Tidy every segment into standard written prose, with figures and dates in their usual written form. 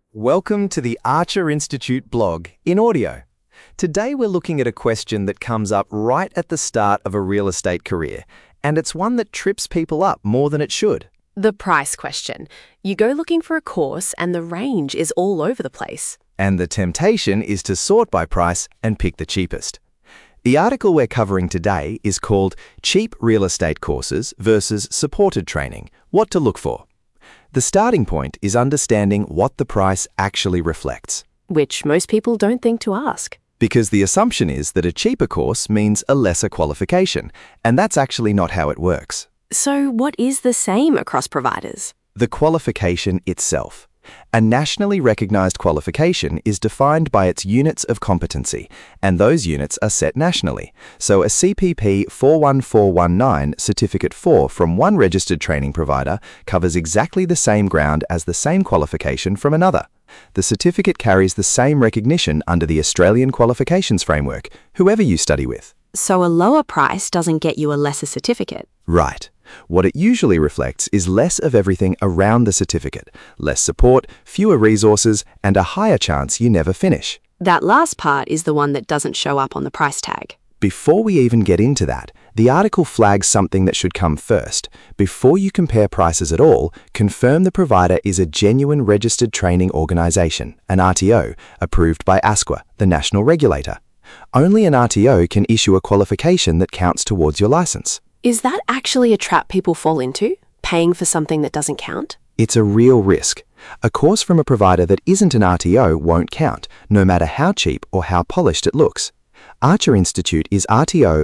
Welcome to the Archer Institute blog in audio. Today we're looking at a question that comes up right at the start of a real estate career, and it's one that trips people up more than it should. The price question. You go looking for a course and the range is all over the place. And the temptation is to sort by price and pick the cheapest. The article we're covering today is called Cheap Real Estate Courses versus Supported Training, What to Look For. The starting point is understanding what the price actually reflects. Which most people don't think to ask. Because the assumption is that a cheaper course means a lesser qualification, and that's actually not how it works. So what is the same across providers? The qualification itself. A nationally recognized qualification is defined by its units of competency, and those units are set nationally. So a CPP 41419 Certificate 4 from one registered training provider covers exactly the same ground as the same qualification from another. The certificate carries the same recognition under the Australian Qualifications Framework, whoever you study with. So a lower price doesn't get you a lesser certificate? Right. What it usually reflects is less of everything around the certificate, less support, fewer resources, and a higher chance you never finish. That last part is the one that doesn't show up on the price tag. Before we even get into that, the article flags something that should come first. Before you compare prices at all, confirm the provider is a genuine registered training organisation, an RTO, approved by ASQA, the national regulator. Only an RTO can issue a qualification that counts towards your licence. Is that actually a trap people fall into? Paying for something that doesn't count? It's a real risk. A course from a provider that isn't an RTO won't count, no matter how cheap or how polished it looks. Archer Institute is RTO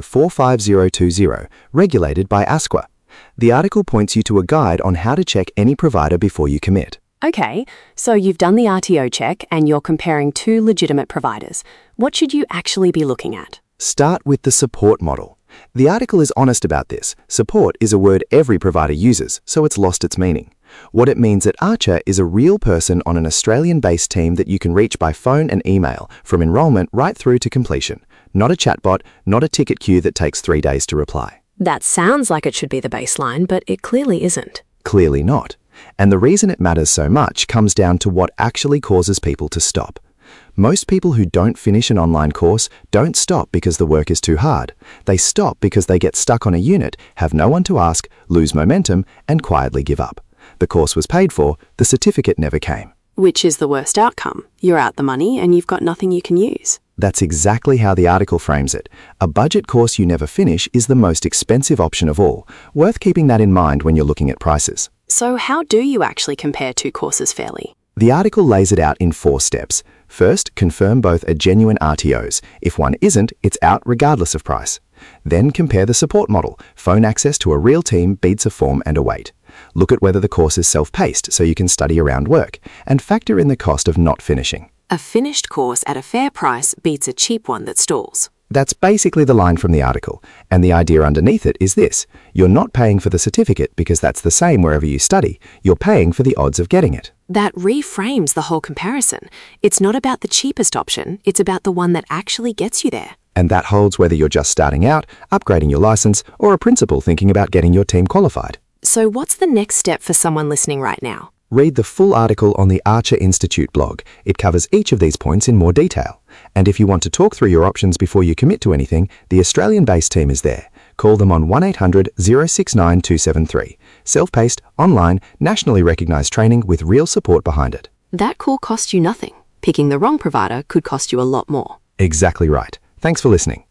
45020, regulated by ASQA. The article points you to a guide on how to check any provider before you commit. Okay, so you've done the RTO check and you're comparing two legitimate providers. What should you actually be looking at? Start with the support model. The article is honest about this. Support is a word every provider uses, so it's lost its meaning. What it means at Archer is a real person on an Australian-based team that you can reach by phone and email, from enrolment right through to completion. Not a chatbot, not a ticket queue that takes 3 days to reply. That sounds like it should be the baseline, but it clearly isn't. Clearly not. And the reason it matters so much comes down to what actually causes people to stop. Most people who don't finish an online course don't stop because the work is too hard. They stop because they get stuck on a unit, have no one to ask, lose momentum, and quietly give up. The course was paid for, the certificate never came. Which is the worst outcome. You're out the money and you've got nothing you can use. That's exactly how the article frames it. A budget course you never finish is the most expensive option of all. Worth keeping that in mind when you're looking at prices. So how do you actually compare two courses fairly? The article lays it out in 4 steps. First, confirm both are genuine RTOs. If one isn't, it's out regardless of price. Then compare the support model. Phone access to a real team beats a form and a wait. Look at whether the course is self-paced so you can study around work, and factor in the cost of not finishing. A finished course at a fair price beats a cheap one that stalls. That's basically the line from the article, and the idea underneath it is this. You're not paying for the certificate because that's the same wherever you study. You're paying for the odds of getting it. That reframes the whole comparison. It's not about the cheapest option, it's about the one that actually gets you there. And that holds whether you're just starting out, upgrading your license, or a principal thinking about getting your team qualified. So what's the next step for someone listening right now? Read the full article on the Archer Institute blog. It covers each of these points in more detail. And if you want to talk through your options before you commit to anything, the Australian-based team is there. Call them on 1800 069 273. Self-paced, online, nationally recognised training with real support behind it. That call costs you nothing. Picking the wrong provider could cost you a lot more. Exactly right. Thanks for listening.